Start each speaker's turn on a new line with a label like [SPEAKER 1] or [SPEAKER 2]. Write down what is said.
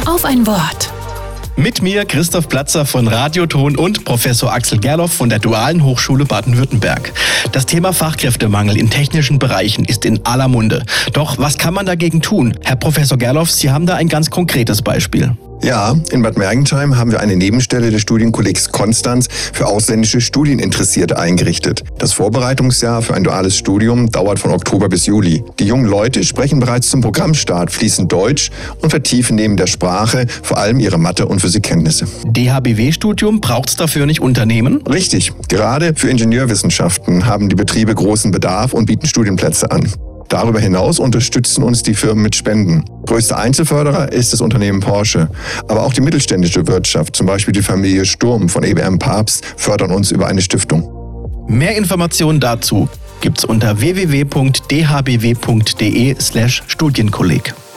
[SPEAKER 1] auf ein Wort.
[SPEAKER 2] Mit mir Christoph Platzer von Radioton und Professor Axel Gerloff von der Dualen Hochschule Baden-Württemberg. Das Thema Fachkräftemangel in technischen Bereichen ist in aller Munde. Doch was kann man dagegen tun? Herr Professor Gerloff, Sie haben da ein ganz konkretes Beispiel.
[SPEAKER 3] Ja, in Bad Mergentheim haben wir eine Nebenstelle des Studienkollegs Konstanz für ausländische Studieninteressierte eingerichtet. Das Vorbereitungsjahr für ein duales Studium dauert von Oktober bis Juli. Die jungen Leute sprechen bereits zum Programmstart fließend Deutsch und vertiefen neben der Sprache vor allem ihre Mathe- und Physikkenntnisse.
[SPEAKER 2] DHBW-Studium, braucht's dafür nicht Unternehmen?
[SPEAKER 3] Richtig, gerade für Ingenieurwissenschaften haben die Betriebe großen Bedarf und bieten Studienplätze an. Darüber hinaus unterstützen uns die Firmen mit Spenden. Größter Einzelförderer ist das Unternehmen Porsche. Aber auch die mittelständische Wirtschaft, zum Beispiel die Familie Sturm von EBM Papst, fördern uns über eine Stiftung.
[SPEAKER 2] Mehr Informationen dazu gibt's unter www.dhbw.de/Studienkolleg.